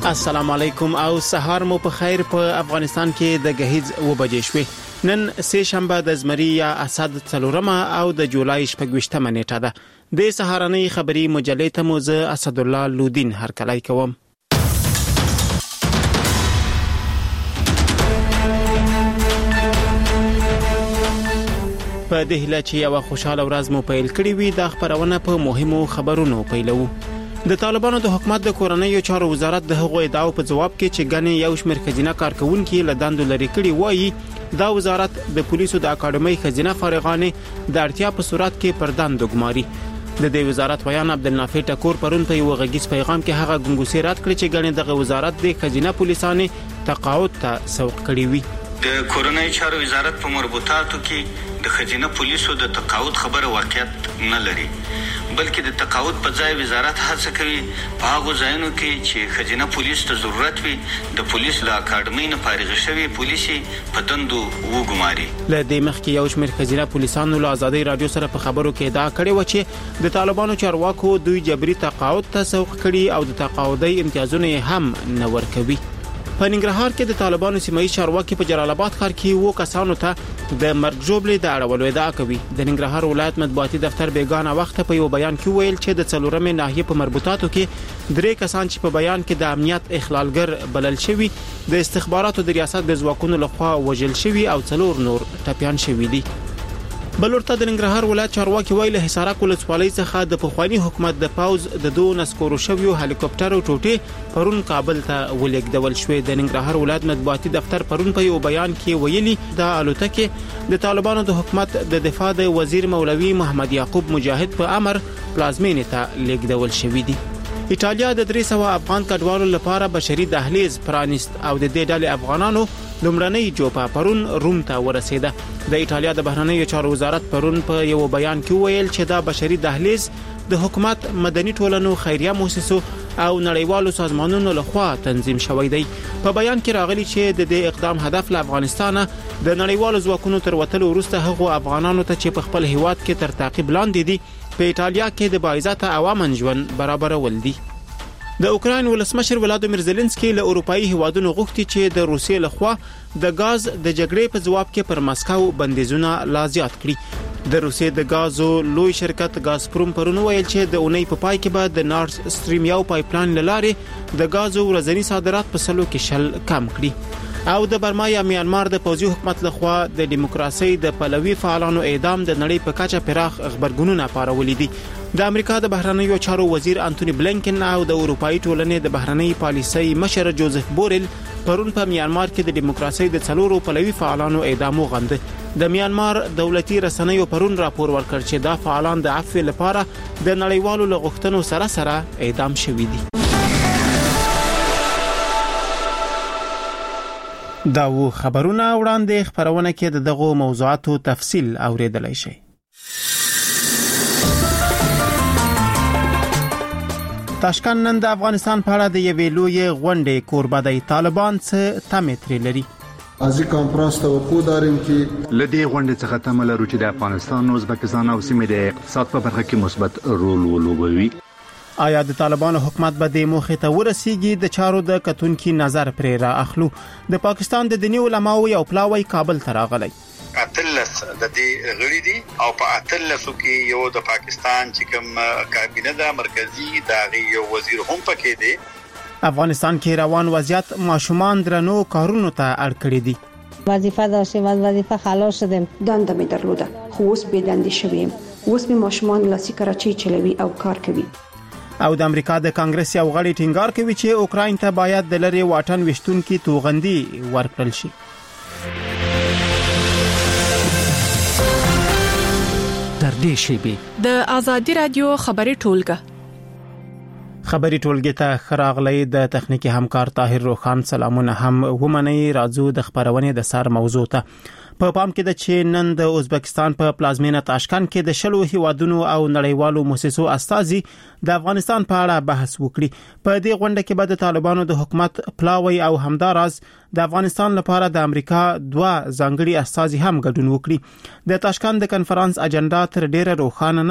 السلام علیکم او سهار مو په خیر. په افغانستان کې د غهیز و بجې شوې. نن سه شنبه د زمری یا اسد څلورمه او د جولای 28مه نیټه ده. د سهارنۍ خبری مجلې ته مو زه اسد الله لودین هرکلی کوم. په دهله چې یو خوشاله ورځ مو پیل کړی وي د خبرونه په مهمو خبرونو پیلو. د طالبانو د حکومت د کورنیو چارو وزارت د هغو ادعاو په جواب کې چې ګڼې یو شمېر خزینه کارکونکي له دندو لري کړي وایي دا وزارت د پولیسو د اکاډمۍ خزینه فارغانې د اړتیا په صورت کې پر دندو ګماري. د دې وزارت ویان عبدالنافع ټکور پرون په یو غږیز پیغام کې هغه ګنګوسې رد کړې چې ګڼې دغه وزارت د خزینه پولیسانو تقاعد ته سوق کړی وي. د کورنیو چارو وزارت په مربوطاتو کې د خزینه پولیسو د تقاعد خبره واقعیت نه لري، بلکې د تقاعد په ځای وزارت هڅه کوي په هغو ځایونو کې چې خزینه پولیس ته ضرورت وي د پولیس له اکاډمۍ نه فارغ شوي پولیسي په دندو وګماري. له دې مخکې یو شمېر خزینه پولیسانو له آزادۍ رادیو سره په خبرو کې ادعا کړې و چې د طالبانو چارواکو دوی جبري تقاعد ته سوق کړي او د تقاعدي امتیازونه هم نه ورکوي. په ننګرهار کې د طالبانو سیمایي چارواکي په جلال آباد ښار کې وو کسانو ته د مرګ ژوبلې د اړولو ادعا کوي. د ننګرهار ولایت مطبوعاتي دفتر بیگانه وخت په یو بیان کې ویل چې د څلورمې ناحیې په مربوطاتو کې 3 کسان چې په بیان کې د امنیت اخلالګر بلل شوی د استخباراتو د ریاست د ځواکونو لخوا وژل شوی او 4 نور ټپيان شوی دي. بلورته د ننګرهار ولایت چارواکي ویل حصارک ولسوالۍ څخه د پخوانی حکومت د پاوز د 2 نسکورو شویو هلیکوپټر او ټوټې پرون کابل ته ولېږدول شوې. د ننګرهار ولایت مطبوعاتي دفتر پرون په یو بیان کې ویلي د الوتکې د طالبانو د حکومت د دفاع د وزیر مولوي محمد یعقوب مجاهد په امر پلازمینې ته لیږدول شوې دي. ایټالیا د 300 افغان کډوالو لپاره بشري دهلیز پرانیست او د دې ډلې افغانانو لومړنۍ جوپه پرون روم ته ورسېده. د ایټالیا د بهرنیو چارو وزارت پرون په یو بیان کې ویل چې دا بشري دهلیز د حکومت مدني ټولنو خیریه مؤسسو او نړیوالو سازمانونو لخوا تنظیم شوی دی. په بیان کې راغلی چې د دې اقدام هدف له افغانستان د نړیوالو ځواکونو تر وتلو وروسته هغو افغانانو ته چې په خپل هیواد کې تر تعقیب لاندې دي په ایټالیا کې د باعزته عوامن ژوند برابرول دي. د اوکراین ولسمشر ولادیمیر زيلنسکي له اروپאי هیوادونو غوښتي چې د روسیې لخوا د غاز د جګړې په جواب کې پر مسکو بندیزونه لا زیات کړي. د روسیې د غازو لوی شرکت غازپروم پرون ویل چې د اونۍ په پای کې به د نارت سټریم یو پایپلاین لارې د غازو ورځنی صادرات په 100% کم کړي. او د برما یا میانمار د پوځي حکومت لخوا د دیموکراسي د پلوي فعالانو اعدام د نړۍ په کچه پراخ خبرګونونه پارولې دي. د امریکا د بهرنیو چارو وزیر انټونی بلینکن او د اروپאי ټولنې د بهرنۍ پالیسۍ مشر جوزف بورل پرون په میانمار کې د دیموکراسي د 4 پلوي فعالانو اعدام وغند. د میانمار دولتي رسنیو پرون راپور ورکړ چې دا فعالان د عفو لپاره د نړیوالو لغښتنو سره اعدام شوي دي. دا و خبرونه وړاندې خبرونه کې دغه موضوعاتو تفصیل اوریدلای شئ. تاشکند نن د افغانستان په اړه د یوې لویې غونډې کوربه دی. طالبان څه تمې ترې لري؟ ازي کانفرنس توقع داریم چې لدې غونډې څخه تمه لرو چې د افغانستان او ازبکستان او سیمې د اقتصاد په برخه کې مثبت رول ولوبوي. آیا د طالبانو حکومت به د موخې ته ورسیږي؟ د چارو د کتونکو نظر پرې را اخلو. د پاکستان د دیني علماو یو پلاوی کابل ته راغلی. اتلس د دې غړي دي او په اتلسو کې یو د پاکستان چې کوم کابینه د مرکزی داغي یو وزیر هم پکې دی. افغانستان کې روان وضعیت ماشومان درنو کارونو ته اړ کړی دي. وظیفه داشتم از وظیفه خلاص شدم. دنده می درلوده خو اوس بې دندې شوم. اوس می ماشومان لاسي کراچۍ چلوي او کار کوي. او د امریکا د کانګرس یو غړي ټینګار کوي چې اوکراین ته باید د لری واټن وشتونکو توغندي ورکړل شي. در دې شیبه د ازادي رادیو خبري ټولګه ته خراغلی. د تخنیکی همکار طاهر روخان سلامونه هم ومني. راځو د خبرونه د سر موضوع ته. په پام کې د چې نن د ازبکستان په پلازمینه تاشکند کې د 10 هیوادونو او نړیوالو مؤسسو استازي د افغانستان په اړه بحث وکړي. په دې غونډه کې به د طالبانو د حکومت پلاوی او همداراز د افغانستان لپاره د امریکا 2 ځانګړي استازي هم ګډون وکړي. د تاشکند د کنفرانس اجنډا تر ډیره روښانه نه ده،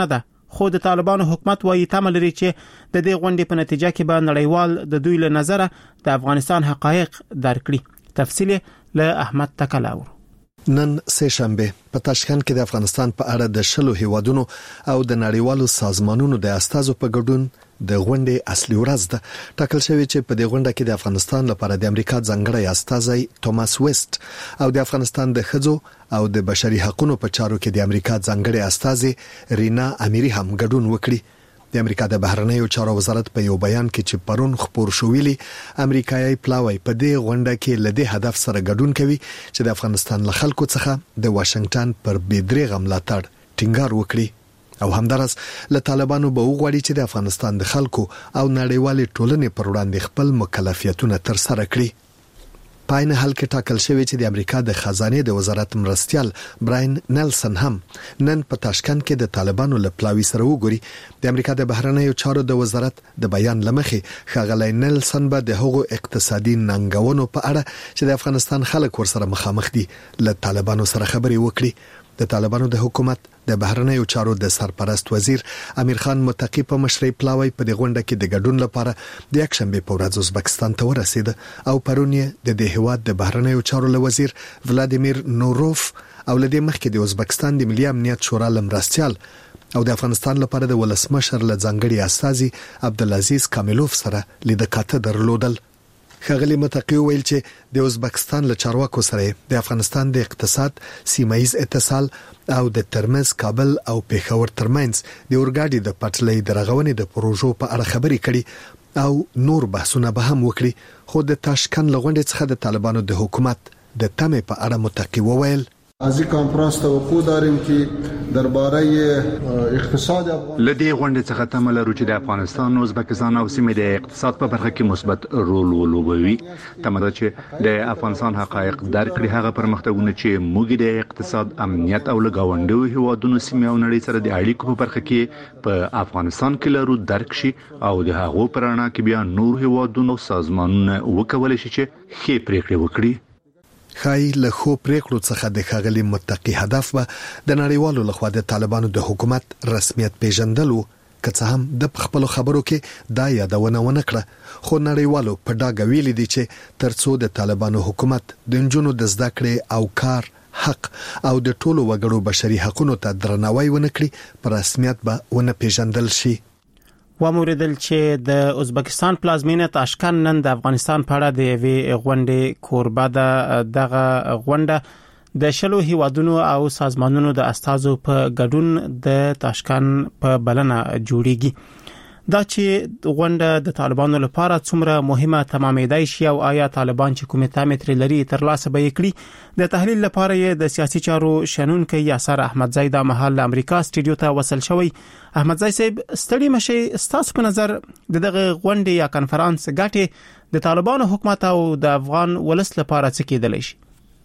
خو د طالبانو حکومت وايي تمه لري چې د دې غونډې په نتیجه کې به نړیوال د دوی له نظره د افغانستان حقایق درک کړي. تفصیل له احمد تکلاور. نن سه شنبه په تاشکند کې د افغانستان په اړه د 10 هیوادونو او د نړیوالو سازمانونو د استازو په ګډون د غونډې اصلي ورځ ده. ټاکل شوی چې په دې غونډه کې د افغانستان لپاره د امریکا ځانګړی استازی توماس ویسټ او د افغانستان د ښځو او د بشري حقوقو په چارو کې د امریکا ځانګړی استازی رینا امیری هم ګډون وکړي. د امریکا د بهرنیو چارو وزارت په یو بیان کې چې پرون خبر شو ویلي امریکایي پلاوی په دې غونډه کې لدې هدف سره ګډون کوي چې د افغانستان له خلکو څخه د واشنگټن پر بيدریغه ملاتړ ټینګار وکړي او همدارس له طالبانو به وغواړي چې د افغانستان د خلکو او نړیوال ټولنې پر وړاندې خپل مکلفیتونه تر سره کړي. پاین حل کې ټاکل شوی چې د امریکا د خزانه د وزارت مرستيال براین نیلسن هم نن په تاشکند کې د طالبانو له پلاوی سره وګوري. د امریکا د بهرنیو چارو د وزارت د بیان لمخې ښاغلی نیلسن به د هغو اقتصادي ننګونو په اړه چې د افغانستان خلک ورسره مخامخ دي له طالبانو سره خبرې وکړي. د طالبانو د حکومت د بهرنیو چارو د سرپرست وزیر امیر خان متقی په مشرۍ پلاوی په دې غونډه کې د ګډون لپاره د یکشنبه په ورځ ازبکستان ته ورسید او پرون یې د دې هیواد د بهرنیو چارو له وزیر ولادیمیر نوروف او لدې مخکې د ازبکستان د ملي امنیت شورا لمرستيال او د افغانستان لپاره د ولسمشر له ځانګړي استازي عبدالعزیز کاملوف سره لیدکاته درلودل. ښاغلی متقی ویل چې د ازبکستان له چارواکو سره د افغانستان د اقتصاد، سیمایي اتصال او د ترمنځ کابل او پېښور ترمنځ د اورګاډي د پټلۍ د رغونې د پروژو په اړه خبرې کړي او نور بحثونه به هم وکړي. خو د تاشکند لغونډې څخه د طالبانو د حکومت د تمې په اړه متقی وویل از این کنفرانس توقع داریم که درباره اقتصاد لدی غونډې څخه تمه لرو چې د افغانستان، ازبکستان او سیمې د اقتصاد په برخه کې مثبت رول ولوبوي. تمه ده چې د افغانستان حقایق درک کړي، هغه پرمختګونه چې موږ د اقتصاد، امنیت او لګاونډیو هیوادونو، سیمې او نړۍ سره د اړیکو په برخه کې په افغانستان کې لرو درک شي او د هغو پرانا کې بیا نور هیوادونو سازمانونه وکولای شي چې ښې پریکړې وکړي. خای له خو پریکړو څخه د ښاغلي متقی هدف و د نړیوالو لخوا د طالبانو د حکومت رسمیت پیژندلو، که څه هم د خپل خبرو کې دا یادونه ونه کړه. خو نړیوالو په ډاګه ویلي دي چې ترڅو د طالبانو حکومت د نجونو د زده کړې او کار حق او د ټولو وګړو بشري حقوقو ته درناوی ونه کړي، په رسمیت به ونه پیژندل شي. وموردل چې د ازبکستان پلازمینه تاشکند نن د افغانستان په اړه د وی غونډې کوربه ده. دغه غونډه د 10 هیوادونو او سازمانونو د استازو په ګډون د تاشکند په بلنه جوړیږي. دا چې غونډه د طالبانو لپاره څومره مهمه تمامېدای شي او آیا طالبان چې کومه تامتر لري تر لاسه به کړي، د تحلیل لپاره یې د سیاسي چارو شنونکو یاسر احمدزی د محل امریکا سټډیو ته وصل شوی. احمدزی صاحب ستړي مشي، ستاسو په نظر دغه غونډه یا کانفرنس ګټه د طالبانو حکومت او د افغان ولس لپاره څه کېدلی شي؟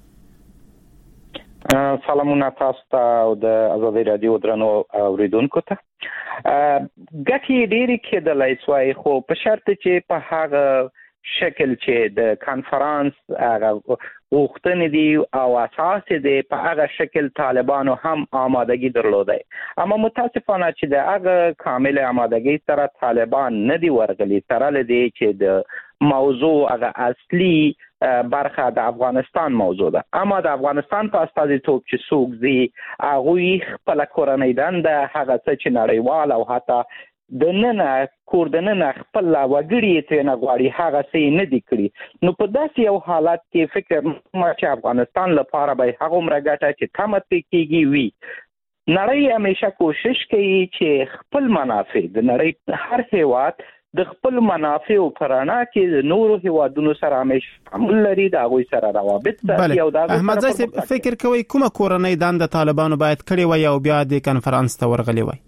سلامونه تاسو ته او د آزادۍ رادیو درنو اوریدونکو ته. ګټې ډېرې کېدلای شوی، خو په شرط چې په هغه شکل چې د کانفرنس غوښتنې دي او اساس دي په هغه شکل طالبانو هم آمادگی درلوده. اما متاسفانه چې د هغه کامل آمادگی سره طالبان نه دی ورغلي، سره لدی چې د موضوع هغه اصلي برخه د افغانستان موضوع ده. اما د افغانستان په استازیتوب چې څوک دي هغه خپل کورنۍ دنده هغه چې نړیوال او حتی د نن کوردنن خپل وګړي ته نه غواړي هغه څه نه دي کړی. نو په داسې یو حالت کې فکر ما چې افغانستان لپاره به هغه مرګټه چې تمت کیږي وي. نړۍ همیشه کوشش کوي چې خپل منافع د نړۍ هر هیواد د خپل منافع او پرانا کې د نورو هیوادونو سره همیشه عمل لري، دا غوي سره روابط ساتي او دا احمد زاهد فکر کوي کومه کورنۍ دند طالبانو باید کړی وي او بیا د کانفرنس ته ورغلی وي؟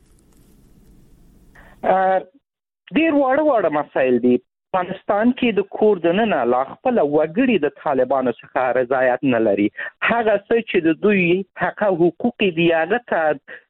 ډیر وړ مسایل دي. افغانستان کې د کوردنن لا خپل وګړي د طالبانو څخه رضایت نه لري. هغه څه چې د دوی حق او حقوق دی هغه ته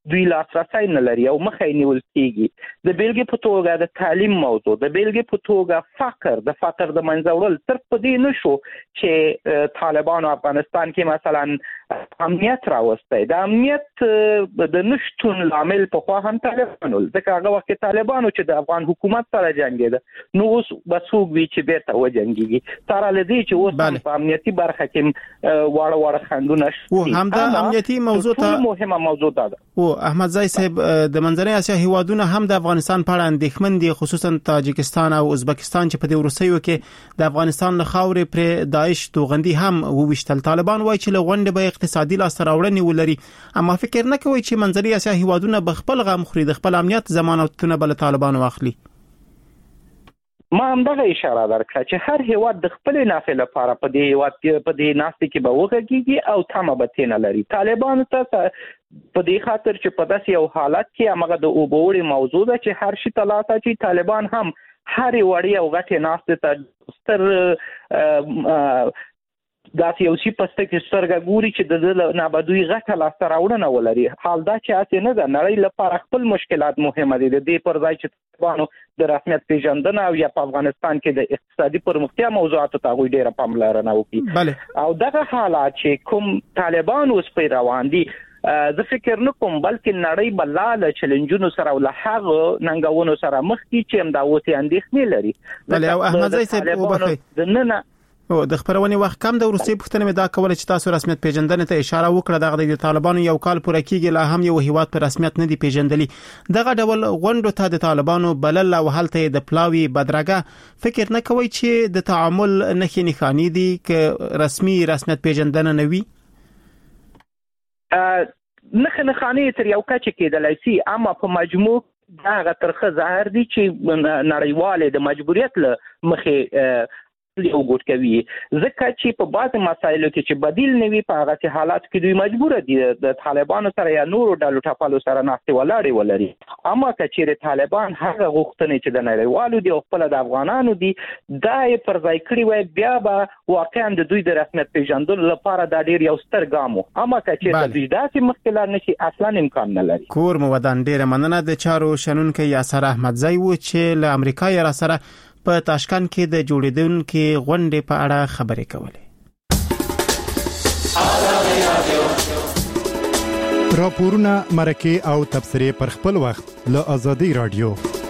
دوی لاسرسي نه لري او مخه نیول کیږي. د بیلګې په توګه د تعلیم موضوع، د بیلګې په توګه د فقر د منځورل تر پدې نشو چې طالبان افغانستان کې مثلا امنیت راوستي. د امنیت د نشټون لامل په خوا هم طالبانو، ځکه هغه وخت طالبانو چې د افغان حکومت سره جنگیده نو اوس بسوګ وی چې بیرته وجنګيږي. تر لدی چې اوس په امنیتي برخه کې واړه خندونه او هم د امنیتي موضوع ته مهمه موضوع ده. او احمد زای صاحب د منځنۍ اسیا هیوادونه هم د افغانستان په اړه اندېښمن دي، خصوصا تاجکستان او ازبکستان چې په دې وروستیو کې د افغانستان له خاورې پر داعش توغندي هم وویشتل. طالبان وایي چې له غونډې به اقتصادي لاسته راوړنې ولري، اما فکر نه کوي چې منځنۍ اسیا هیوادونه به خپل غم خوري، د خپل امنیت ضمانتونه بل طالبان واخلي. ما هم دغه اشاره درکړه چې هر هیواد د خپل نافع لپاره په دې هیواد کې په دې ناستې کې به وګږي او تمه به تینه لري. طالبان ته په دې خاطر چې په داسې یو حالت کې هغه د اوبوړي موضوع ده چې هر شي تلاته چې طالبان هم هر وړي او غټه ناستې ته ستر داسې یو شي پسته کې سترګه ګوري چې د نابودوي غټه لاسته راوړنه ولري. حال دا چې اسې نه ده، نړۍ لپاره خپل مشکلات مهمه دي. د دې پر ځای چې طالبانو د رسمیت پیژندنه او یا په افغانستان کې د اقتصادي پرمختیا موضوعاتو ته غوډه ډیره پاملرنه وکړي او دغه حالات چې کوم طالبان اوس په روان دي، زه فکر نه کوم بلکې نړۍ بلاله چیلنجونو سره او له هغه ننګونو سره مخ کی چې هم دا اوسې اندېښنې لري. بله او احمد زای صاحب وبخښئ او د خبرونې وخت کم د روسي پښتنه مې دا کوله چې تاسو رسمیت پیژندنې ته اشاره وکړه. د طالبانو یو کال پوره کیږي، لا هم یو هیواد په رسمیت نه دی پیژندلی. دغه ډول غونډو ته د طالبانو بلل او هلته د پلاوی بدرګه فکر نه کوي چې د تعامل نښې نښانې دي ک رسمیت پیژندنه نه وي؟ نښانې تر یو کچه کېدلای شي، اما په مجموع دا ترخه ظاهر دي چې نړیواله د مجبوریت له مخې یو ګوت کوي، ځکه چې په بعض مسایلو کې چې بدیل نه وي په هغه حالات کې دوی مجبور دي د طالبانو سره یا نورو ډلو ټاپلو سره ناستې ولاړې ولري. اما کچېره طالبان هغه غوښتنې چې د نړیوالو دي او خپل د افغانانو دي دا یې پر ځای کړی وای، بیا به واقعا د دوی د رسمیت پیژندلو لپاره دا ډیر یو ستر ګام و. اما کچېره دوی داسې مخکلار نشي، اصلا امکان نه لري. کور مو ودان ډیر مننه د چارو شنونکو یاسر احمد زای و چې له امریکا یې را سره په تاشکند کې د جوړیدونکو غونډې په اړه خبرې کولې. راپورونه، مرکې او تبصرې پر خپل وخت له آزادۍ رادیو.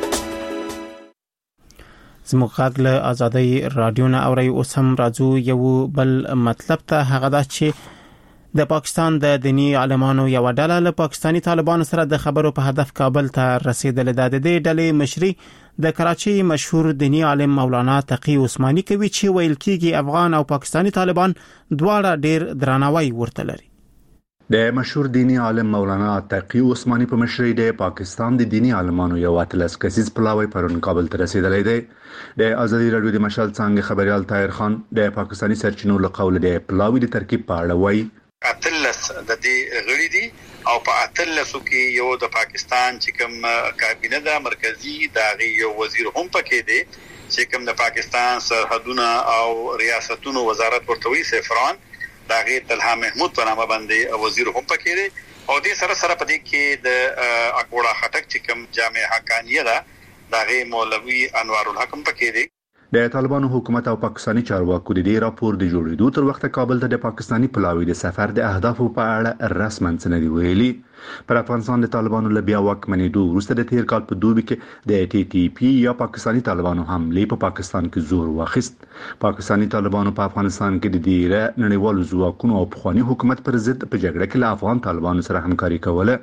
زموږ غږ له آزادۍ رادیو نه اوري. اوس هم راځو یو بل مطلب ته، هغه دا چې د پاکستان د دینی عالمانو یو ډله له پاکستانی طالبانو سره د خبرو په هدف کابل ته رسیدل. د دې ډلې مشري د کراچي مشهور دینی عالم مولانا تقی عثماني کوي چې ویل کېږي افغان او پاکستانی طالبان دواړه ډیر درناوی ورته لري. د مشهور دینی عالم مولانا تقی عثماني په مشرۍ د پاکستان د دینی عالمانو یو اتلس کسیز پلاوی پرون کابل ته رسیدلی دی. د آزادي رادیو د مشال څنګه خبريال طاهر خان د پاکستانی سرچینو له قول د پلاوی د ترکیب په اړه وایي. اتلس د دې غړي دي او په اتلسو کې یو د پاکستان چې کوم کابینه د مرکزی د یو وزیر هم پکې دی چې کوم د پاکستان سرحدونه او ریاستونو وزارت ورتوي سفران داغه طلحه محمود په نامه باندې وزیر هم پکې دی او دې سره په دې کې د اکوړه خټک چې کوم جامع حقانیه ده داغه مولوی انوار الحق پکې دی. د طالبانو حکومت او پاکستانی چارواکو د دې راپور د جوړېدو تر وخت کابل ته د پاکستانی پلاوی د سفر د اهدافو په اړه رسماً څه نه دی ویلي. پر افغانستان د طالبانو له بیا واکمنېدو وروسته د تیر کال په دوبي کې د ټي ټي پی یا پاکستانی طالبانو حمله په پاکستان کې زور واخیست. پاکستانی طالبانو په افغانستان کې د ډیره نړیوالو ځواکونو او پخوانی حکومت پر ضد په جګړه کې له افغان طالبانو سره همکاري کوله.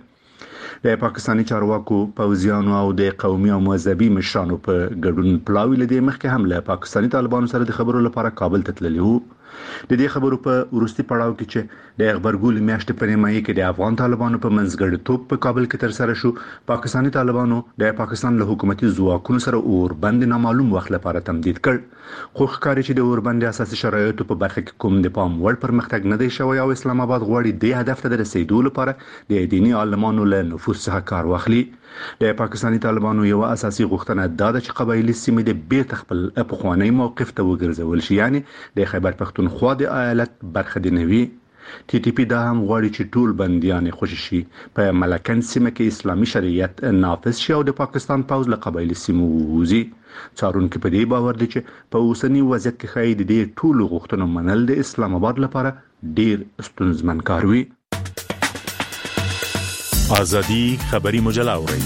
د پاکستانی چارواکو، پوځیانو او د قومي او مذهبي مشرانو په ګډون پلاوی له دې مخکې هم له پاکستانی طالبانو سره د خبرو لپاره کابل ته تللی وو. د دې خبرو په وروستي پړاو کې چې د خبرګول میاشتې په نیمایي کې د افغان طالبانو په منځګړیتوب په کابل کې تر سره شو، پاکستانی طالبانو د پاکستان له حکومتي ځواکونو سره اوربند نامعلوم وخت لپاره تمدید کړ. خو ښکاري چې د اوربند اساسي شرایطو په برخه کې کوم د پام وړ پرمختګ نه دی شوی او اسلام آباد غواړي د هدف ته رسیدو لپاره د دینی عالمانو له نفوذ څخه کار واخلي. د پاکستانی طالبانو یو اساسي غوښتنه دا ده چې قبایلی سیمې د بیرته خپل پخوانی موقف ته وګرځول شي، یعنی د خیبر پختونخوا د ایالت برخه دی نه وي. ټي ټي پی دا هم غواړي چې ټول بنديان خوشي شي په ملکن سیمه کې اسلامي شریعت نافذ شي او د پاکستان پوز له قبایلی سیمو وځي. څارونکو په دې باور دي چې په اوسنی وضعیت کې خای د دې ټول غوښتنو منل د اسلام آباد لپاره ډیر ستونزمن کار وي. ازادي خبري مجله اوري.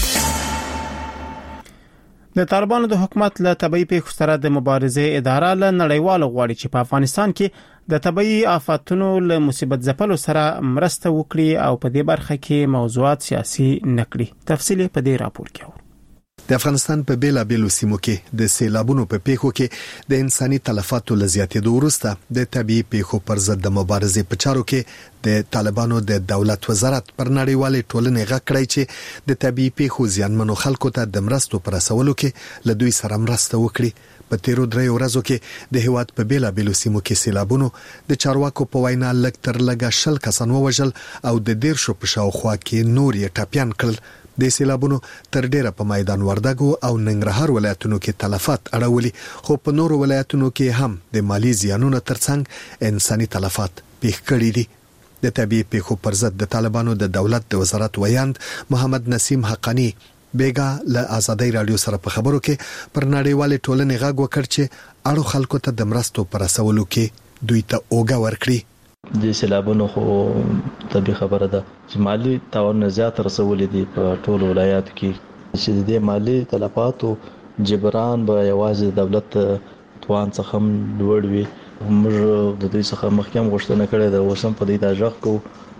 د طالبانو د حکومت له طبيعي پیښو سره د مبارزې اداره له نړیوالو غواړي چې په افغانستان کې د طبيعي آفاتونو له مصیبت ځپلو سره مرسته وکړي او په دې برخه کې موضوعات سیاسي نکړي. تفصیل په دې راپور کې د افغانستان په بیلابېلو سیمو کې د سیلابونو په پیښو کې د انساني تلفاتو لزیاتېدو وروسته د طبيعي پیښو پر ضد د مبارزې په چارو کې د طالبانو د دولت وزارت پر نړیوالې ټولنې غږ کړی چې د طبيعي پیښو زیانمنو خلکو ته د مرستو پر رسولو کې له دوی سره مرسته وکړي. په تیرو 3 ورځو کې د هیواد په بیلابېلو سیمو کې سیلابونو د چارواکو په وینا لږ تر لږه 10 کسان ووژل او د 10 په شاوخوا کې نور یې ټاپیان کړل. د سیلابونو تر ډیره په میدان وردګو او ننګرهار ولایتونو کې تلفات اړولي، خو په نورو ولایتونو کې هم د مالی زیانونو ترڅنګ انساني تلفات پیښ کړي دي. د طبيعي پیښو پر ضد د طالبانو د دولت د وزارت ویاند محمد نسیم حقانی بیګا له آزادۍ رادیو سره په خبرو کې پر نړیوالې ټولنې غږ وکړ چې اړو خلکو ته د مرستو پر رسولو کې دوی ته اوګه ورکړي. د سیلابونو خو طبي خبره ده چې مالی تاوان زیات رسولې دي په ټولو ولایاتو کې چې د مالی تلفاتو جبران به یوازې دولت توان څخه لوړ وي. موږ د دوی څخه مخکې غوښتنه کړې ده اوس هم په دې تاجق کو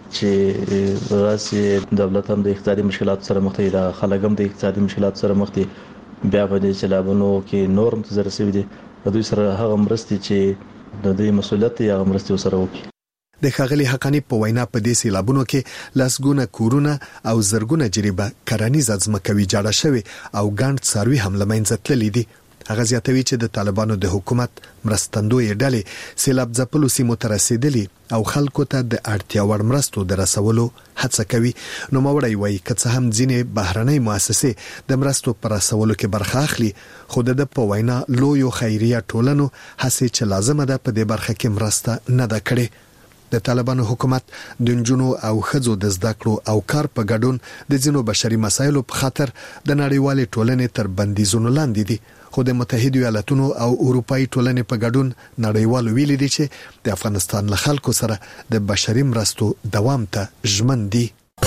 چې راسي دولت هم د اقتصادي مشکلات سره مخ دي، د خلک هم د اقتصادي مشکلات سره مخ دي، بیا په دې سیلابونو کې نور متضرر شوي دي. د دوی سره هغه مرستې چې د دوی مسؤلیت یې هغه مرستې سره وکړي. د خاغلی حقانی په وینا په دې سیلابونو کې لاسګونه کورونه او زرګونه جریبه کرنیز ځمکوي جوړه شوی او ګڼ څاروي هم لمنځه تللي دي. هغه زیاتوي چې د طالبانو د حکومت مرستندوی ډلې سیلاب ځپلو سیمو ته رسیدلي او خلکو ته د اړتیا وړ مرستو د رسولو هڅه کوي. نو موري وایي که هم ځینې بهرنۍ مؤسسې د مرستو پر رسولو کې برخه اخلي، خو د په وینا لویو خیریه ټولنو هڅه چې لازمه ده په دې برخه کې مرسته نه ده کړې. د طالبانو حکومت د جنونو او خزو د زده کړو او کار په ګډون د ځینو بشري مسایلو په خاطر د نړیوالې ټولنې تر بندیزونو لاندې دي، خو د متحده ایالاتونو او اروپאי ټولنې په ګډون نړیوالو ویلي دي چې د افغانستان له خلکو سره د بشري مرستو دوام ته ژمن دي.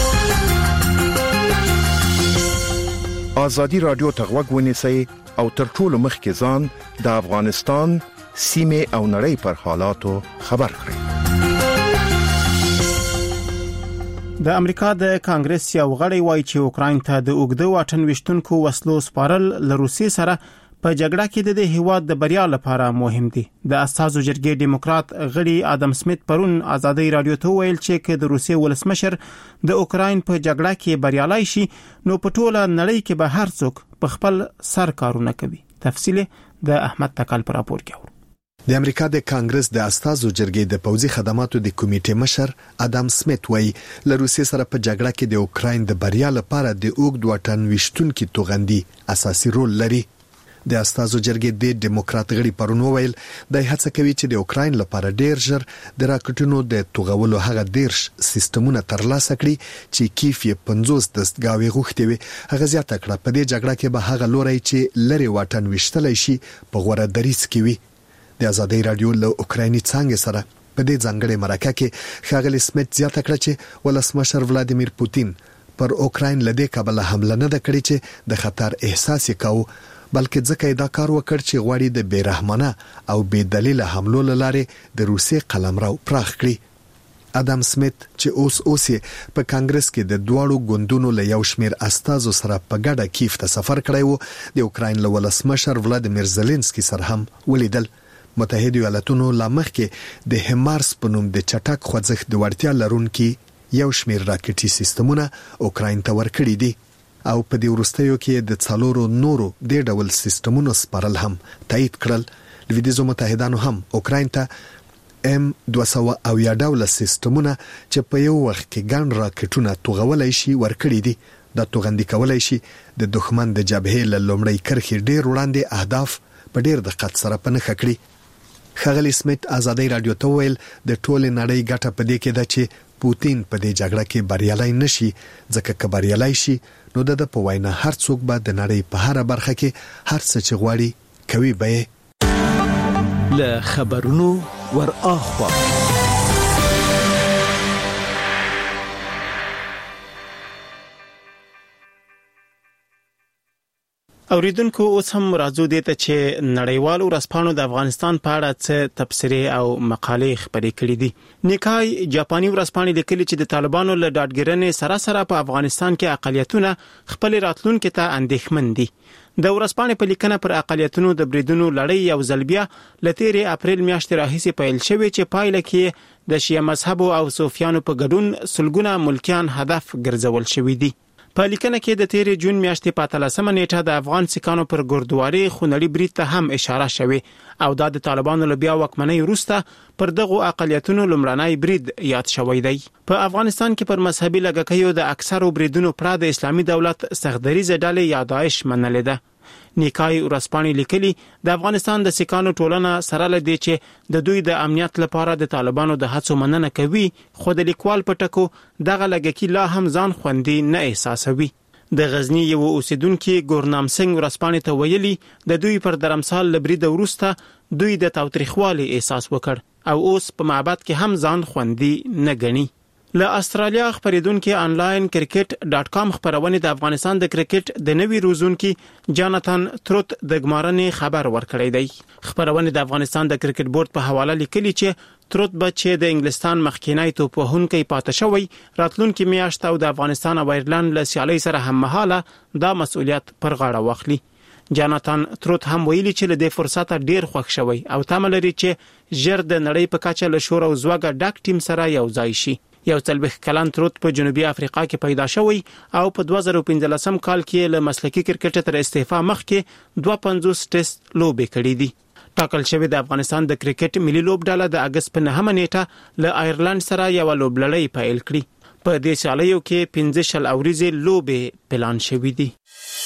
ازادي رادیو ته غوږ ونیسئ او تر ټولو مخکې ځان د افغانستان سیمه او نړۍ پر حالاتو خبر کړئ. د امریکا د کانګرس یو غړی وایي چې اوکراین ته د اوګده واټن وشتونکو وسلو سپارل له روسیې سره په جګړه کې د هیواد د بریا لپاره مهم دي. د اساسو جرګې دیموکرات غړي ادم سمیت پرون آزادۍ رادیو ته ویل چې د روسیې ولسمشر د اوکراین په جګړه کې بریالای شي نو په ټوله نړۍ کې به هر څوک په خپل سر کارونه کوي. تفصیل د احمد تکل پر راپور کې. د امریکا د کانګرس د اساسو جرګې د پوځي خدماتو د کمیټې مشر ادم سمیت وایي له روسیې سره په جګړه کې د اوکراین د بریا لپاره د اوګد واټن وشتونکو توغندي اساسي رول لري. د اساسو جرګې د دیموکرات غړي پرون ویل د هڅه کوي چې د اوکراین لپاره ډیر ژر د راکټونو د توغولو هغه ډیر سیستمونه ترلاسه کړي چې کیف یې 50 دستګاوي غوښتي وي. هغه زیاته کړه په دې جګړه کې به هغه لوري چې لری واټن وشتلای شي په غوړه دریس کې وي. د آزادۍ رادیو له اوکرایني څنګه سره په دې ځانګړي مرکه کې خاغلی سمیت زیاته کړه چې ولسمشر ولادیمیر پوتین پر اوکراین لدې کابل حمله نه کړې چې د خطر احساس وکاو، بلکې ځکه دا کار وکړ چې غواړي د بیرحمانه او بې دلیل حملو لاره د روسي قلمرو پراخ کړي. ادم سمیت چې اوس په کانګرس کې د دواړو ګوندونو له یو شمیر استازو سره په ګډه کیف ته سفر کړی وو، د اوکراین له ولسمشر ولادیمیر زيلنسکي سره هم ولیدل. متحده ایالاتونو لامخ کې د همارس په نوم د چټک خوځښت د وړتیا لرونکي یو شمیر راکټي سیستمونه اوکراین ته ورکړي دي او په دې وروستیو کې د څلورو نورو د ډول سیستمونو سپارل هم تایید کړل. لویدیځو متحدانو هم اوکراین ته M200 او یا ډول سیستمونه چې په یو وخت کې ګڼ راکټونه توغولای شي ورکړي دي. دا توغندي کولای شي د دښمن د جبهې له لومړی کرښې ډیر وړاندې اهداف په ډیر دقت سره پنهخ کړي. خغلی سمیت ازادي رادیو ته ویل د ټوله نړۍ ګټه پدې کې ده چې پوتین په دې جګړه کې بریالي نشي، ځکه که بریالي شي نو د په وینا هر څوک به د نړۍ په هر برخه کې هر څه چې غواړي کوي به. له خبرونو ور اخوا اوریدونکو اوس هم راځو دې ته چې نړیوال ورځپاڼو د افغانستان په اړه څه تبصرې او مقالې خپرې کړې دي. نیکای جاپاني ورځپاڼې لیکلي چې د طالبانو له ډاډګرنې سره په افغانستان کې اقلیتونه خپل راتلونکو ته اندېښمن دي. د ورځپاڼې په لیکنه پر اقلیتونو د بریدونو لړۍ یو ځل بیا ل 13 اپریل میاشتې راهیسې پیل شوې چې پایله کې د شیعه مذهب او صوفیانو په ګډون سلګونه ملکیان هدف ګرځول شوې دي. په لیکنه کې د 13 جون میاشتې په 13 نیټه د افغان سکانو پر ګردواري خونړي برید ته هم اشاره شوې او د طالبانو له بیا واکمنۍ وروسته پر دغه اقلیتونو لمړنۍ برید یاد شوی دی. په افغانستان کې پر مذهبي لږکیو د اکثرو بریدونو پر د اسلامي دولت سختدریزه ډلې یا داعش منلې ده. نیکای ورځپاڼې لیکلي د افغانستان د سکانو ټولنه سره لدی چې د دوی د امنیت لپاره د طالبانو د هڅو مننه کوي، خو د لیکوال په ټکو دغه لږکی لا هم ځان خوندي نه احساسوي. د غزنی یو اوسیدونکو ګورنام سنگ ورځپاڼې ته ویلي د دوی پر درمسال لبرید وروسته دوی د تاوتریخوالي احساس وکړ او اوس په معبد کې هم ځان خوندي نه ګڼي. له استرالیا خبرېدونکو آنلاین cricket.com خبرونه د افغانستان د کرکټ د نوي روزونکو جاناتان تروت د ګمارنې خبر ورکړی دی. خبرونه د افغانستان د کرکټ بورډ په حواله لیکلي چې تروت به چې د انګلستان مخکینی توپوهونکی پاتې شوی راتلونکي میاشت او د افغانستان او ایرلند له سیالۍ سره هم مهاله دا مسؤلیت پر غاړه واخلي. جاناتان تروت هم ویلي چې له دې فرصت ډیر خوښ شوی او تمه لري چې ژر د نړۍ په کچه له شور او زوګه ډک ټیم سره یو ځای شي. یو څلبخ کلن تروت په جنوبي افریقا کې پیدا شوی او په 2015 کال کې له مسلکی کرکټ تر استعفا مخکې 52 ټیسټ لوبې کړې دي. ټاکل شوی د افغانستان د کرکټ ملي لوبډاله د اگست په 9 نیټه له ایرلند سره یو لوبلړۍ پیل کړې. په دې سیالیو کې 15 اوريزې لوبې پلان شوې دي.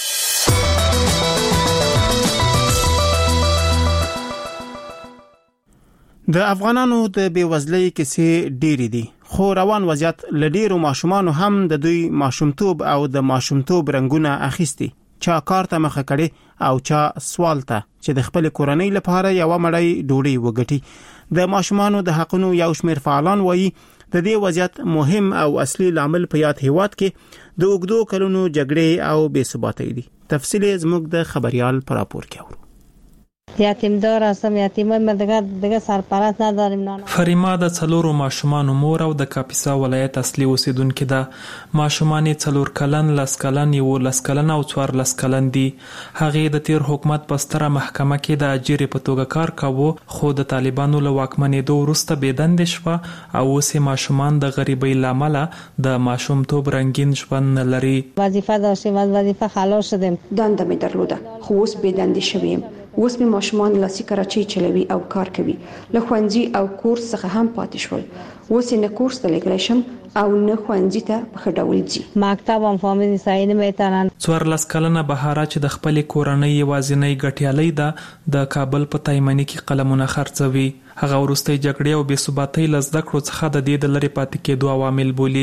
د افغانانو د بیوزلۍ کیسې ډېرې دي، خو روان وضعیت لډیرو ماشومان هم د دوی ماشومتوب او د ماشومتوب رنگونه اخیستي، چا کار ته مخه کړي او چا سوال ته چې د خپل کورنۍ لپاره یو مړی ډوډۍ وګټي. د ماشومانو د حقونو یو شمېر فعالان وایي د دې وضعیت مهم او اصلي لامل په یاد هیواد کې د اوږدو کلونو جګړې او بې ثباتۍ دي. تفصیل زموږ د خبريال پر راپور کې اورو. یتیم دار هستم، یتیمان دیگه سرپرست نداریم. فریما د څلورو ماشومانو مور او د کاپیسا ولایت اصلي اوسیدونکو ده. ماشومان 4 کلن، 10 کلن، 11 کلن او 14 کلن دي. هغه د تیر حکومت په ستره محکمه کې د اجیر په توګه کار کاوه، خو د طالبانو له واکمنېدو وروسته بېدند شوه او اوس ماشومان د غریبۍ لامل د ماشومتوب رنگین ژوند نه لري. وظیفه داشتیم، از وظیفه خلاص شدیم. دنده می درلوده، خو اوس بېدند شویم. اوس می ماشومان لاسي کراچۍ چلوي او کار کوي. له ښوونځي او کورس څخه هم پاتې شول. اوس نه کورس ته لګلی شم او نه ښوونځي ته په ښه ډول ځي. مکتب هم فامیل صحیح نمیتونن. 14 کلنه بهاره چې د خپل کورنۍ یوازینۍ ګټیالۍ ده د کابل په تایمنی کې قلمونه خرڅوي. هغه ورستۍ جګړې او بې ثباتۍ لزده کړو څخه د دې د لری پاتې کېدو عوامل بولی.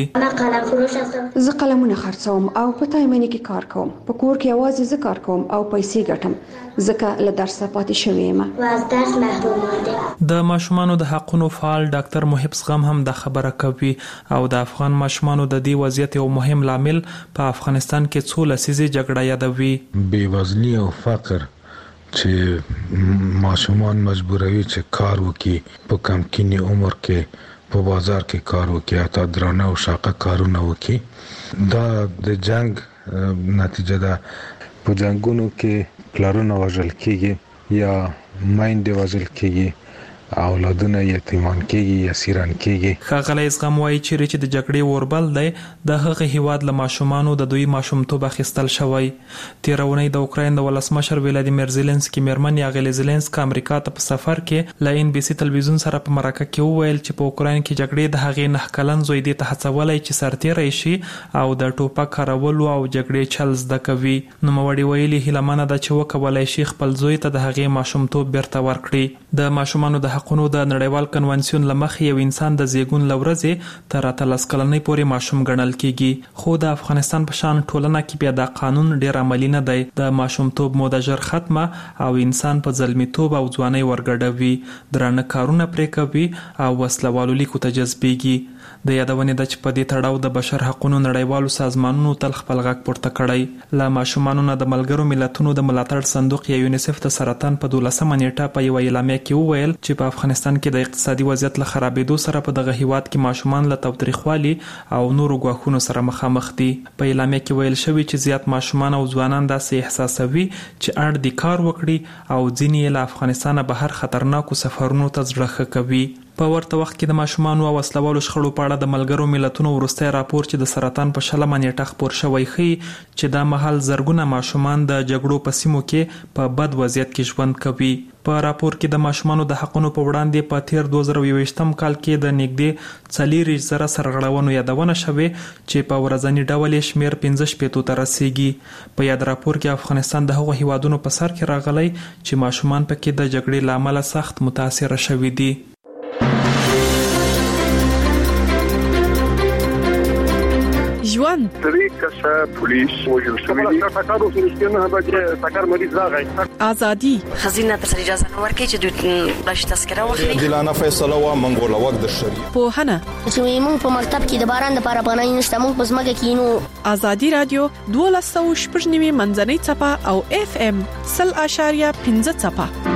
زه قلمونه خرڅوم او په تایمنی کې کار کوم. په کور کې یوازې زه کار کوم او پیسې ګټم ځکه له درسه پاتې شوم او از درس محروم یم. د ماشومانو د حقونو فعال ډاکټر محب صغم هم د خبره کوي او د افغان ماشومانو د دې وضعیت یو مهم لامل په افغانستان کې څو لسیزې جګړه یادوي. بېوزلي او فقر چې ماشومان مجبوروي چې کار وکړي، په کمکینی عمر کې په بازار کې کار وکړي، حتی درانه او شاقه کارونه وکړي. دا د جنگ نتیجه ده. په جنگونو کې پلارونه وژل کیږي یا میندې وژل کیږي، اولادونه یتیمان کیږي یا سیران کیږي. ښاغلی زغم وایي چې د جګړې اوربل دی د هغه هیواد له ماشومانو د دوی ماشومتوب اخیستل شوی. تیرونی د اوکراین د ولسمشر ولادیمیر زيلنسکي مېرمن یاغلی زيلنسکي امریکا ته په سفر کې ل NBC تلویزیون سره په مرکه کې وویل چې په اوکراین کې جګړې د هغې 9 کلن زوی دې ته هڅولی چې سرتیری شي او د ټوپک کارولو او جګړې چل زده کوي. نوموړې ویلي هیله منه ده چې وکولای شي خپل زوی ته د هغې ماشومتوب بیرته ورکړي. د ماشومانو د حقوقو د نړیوال کنونسیون لمخې یو انسان د زیږون لورځې تر 13 کلنۍ پورې ماشوم ګڼل کیږي، خو د افغانستان په شان ټولنه کې بیا د قانون ډیر عملی نه دی. د ماشومتوب موده ژر ختمه او انسان په ځلمیتوب او ځوانۍ ورګډوي، درانه کارونه پرې کوي او وسلوالو لیکو ته جذبېږي. د یادونې د چې په دې تړاو د بشر حقوقو نړیوالو سازمانونو تل خپل غږ پورته کړی. له ماشومانو نه د ملګرو ملتونو د ملاتړ صندوق یا یونیسف د سرطان په 12مه نیټه په یو اعلامیه کې وویل چې په افغانستان کې د اقتصادي وضعیت له خرابېدو سره په دغه هیواد کې ماشومان له تاوتریخوالي او نورو ګواښونو سره مخامخ دي. په اعلامیه کې ویل شوی چې زیات ماشومان او ځوانان داسې احساسوي چې اړ دي کار وکړي او ځینې له افغانستانه بهر خطرناکو سفرونو ته زړه ښه کوي. په ورته وخت کې د ماشومان او وسلوالو شخړو په اړه د ملګرو ملتونو وروستی راپور چې د سرطان په 20 نیټه خپور شوی ښيي چې دا مهال زرګونه ماشومان د جګړو په سیمو کې په بد وضعیت کې ژوند کوي. په راپور کې د ماشومانو د حقوقو په وړاندې په تیر 2021م کال کې د نږدې 40,000 سرغړونو یادونه شوې چې په ورځنی ډول شمیر 15 ته رسیږي. په یاد راپور کې افغانستان د هغو هیوادونو په سر کې راغلی چې ماشومان پکې د جګړې له امله سخت متاثر شوي دي. ژوند طریقه پولیس وجل شوی دی تاکارو سرشتنه هغه تاکار مریض راغی ازادي خزینه تر اجازه نه ورکړي چې دوی بلش تذکره واخلي دلانه فیصله و منګول وخت د شری په هنه چې موږ په مکتب کې د باران لپاره پناه نشته موږ په ځمکه کې نو ازادي رادیو 12.9 منځنۍ چپه او FM 0.5 چپه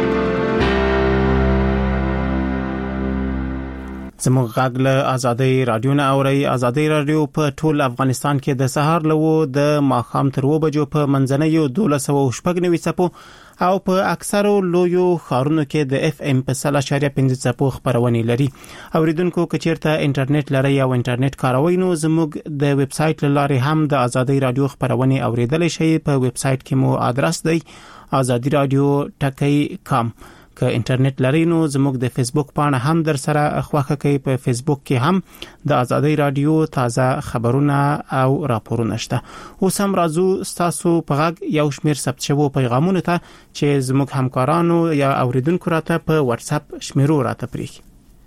زموږ غږ له آزادۍ رادیو نه اوري. آزادۍ رادیو په ټول افغانستان کې د سهار لوو د ماخام تر 2 بجو په منځنۍ 12.9 چپو او په اکثرو لویو ښارونو کې د FM په 0.5 چپو خبرونه لري. اوریدونکو کچیرته انټرنیټ لري او انټرنیټ کاروي نو زموږ د ویب سټ لارې هم د آزادۍ رادیو خبرونه اوریدل شي. په ویب سټ کې مو ادرس دی azadiradiotakai.com. که انټرنیټ لري نو زموږ د فیسبوک پاڼه هم در سره خوښه کوي. په فیسبوک کې هم د آزادۍ رادیو تازه خبرونه او راپورونه شته. اوس هم راځو تاسو په غږ یو شمیر ثبت شوو پیغامونه ته چې زموږ همکارانو یا اوریدونکو راته په واتس اپ شمیرو راته پریږي.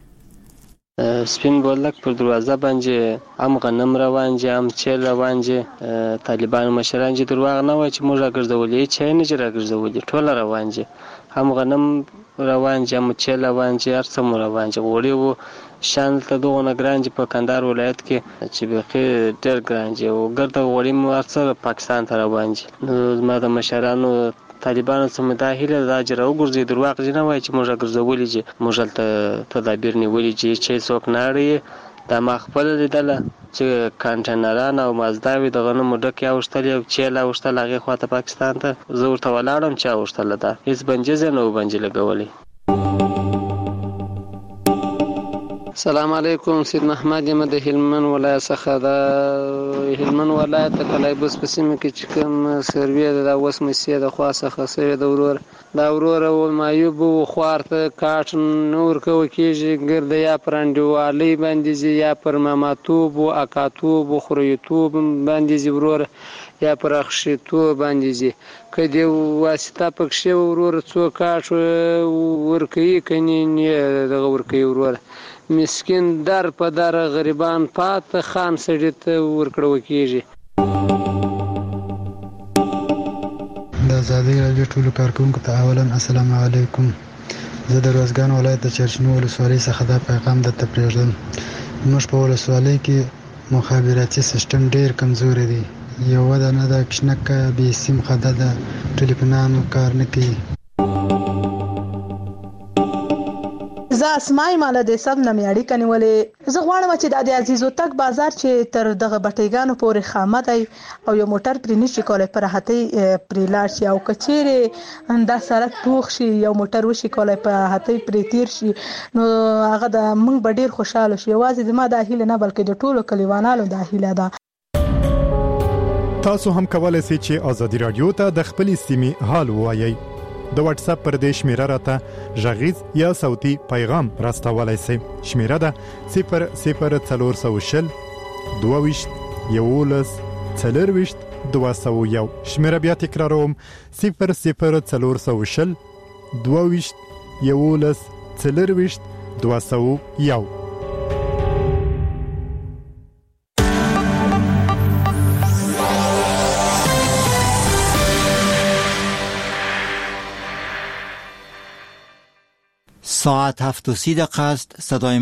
سپین بولک پر دروازه باندې هم غنم روان دي هم چیل روان دي. طالبان مشران چې دروغ نه وایي چې موږ راګرځولې چې نه چې راګرځولې ټول روان دي. هم غنم روان دي هم چیل روان دي هر څه روان دي. وړي وو شان ته دغه نگران دي په کندهار ولایت کې چې بخي ډېر ګران دي او ګرته وړي مو هر څه پاکستان ته روان دي. نو زما د مشرانو طالبانو څخه مداخله د اجر او ګرځي دروغ نه وایي چې موږ ګرځولې دي موږ ته تدابیر نیولې دي چې څوک نه لري. دا ما خپل لیدل چې کانټینران او مازداوی د غنمو ډک اوشتل او چیل اوشتل هغه خواته پاکستان ته زه ورته ولاړم چې اوشتل ده هیڅ بنجز نه وبنجل لګولې. السلام علیکم سید محمد یم د هلمند ولایت څخه. د هلمند ولایت د کلایبوس په سیمه کې چې کوم سروي د اوس مسیه د خوا څخه سوی د ورور او مایوب او خوارته کاټ نور کو کېږي ګرد یا پرندوالي باندې یا پر ماماتوب او اکاتوب او خریتوب باندې ورور یا پر اخشیتو باندې کدی واسطه پکښه ورور څو کاټ ورکی کني د ورکی ورور مسکین در په در غریبان پات خان سړی ته ورکړو کیږي. د آزادۍ رادیو ټولو کارکونکو ته اولا السلام علیکم. زه د روزګان ولایت د چرچنو ولسوالۍ څخه دا پیغام درته پرېږدم. موږ په ولسوالۍ کې مخابراتي سیستم ډیر کمزوري دی. یو د نه د کښنکه به سیم خده د ټلیفونانو کار نه کوي. زه اسماء مال د سب نمیاړي کنيولې زه غواړم چې د عزیزو تک بازار چې تر دغه بټیګانو پورې خامه دی او یو موټر پرې نشي کولای پر هټي پرې لاړ شي او کچېره دا سړک پوښ شي یو موټر وشي کولای په هټي پرې تیر شي نو هغه د موږ به ډیر خوشاله شي. یوازې زما د هیله نه بلکې د ټولو کلیوانانو د هیله ده. تاسو هم کولای شئ چې آزادي رادیو ته د خپلې سیمې حال ووایئ. د واتس اپ پر دې شمیره راته ژغیز یا صوتي پیغام راستولای شئ. شمیره ده 00400 22 11 4 شمیره بیا تکراروم 00400 22 11 201. ساعت 7:30 است. صدای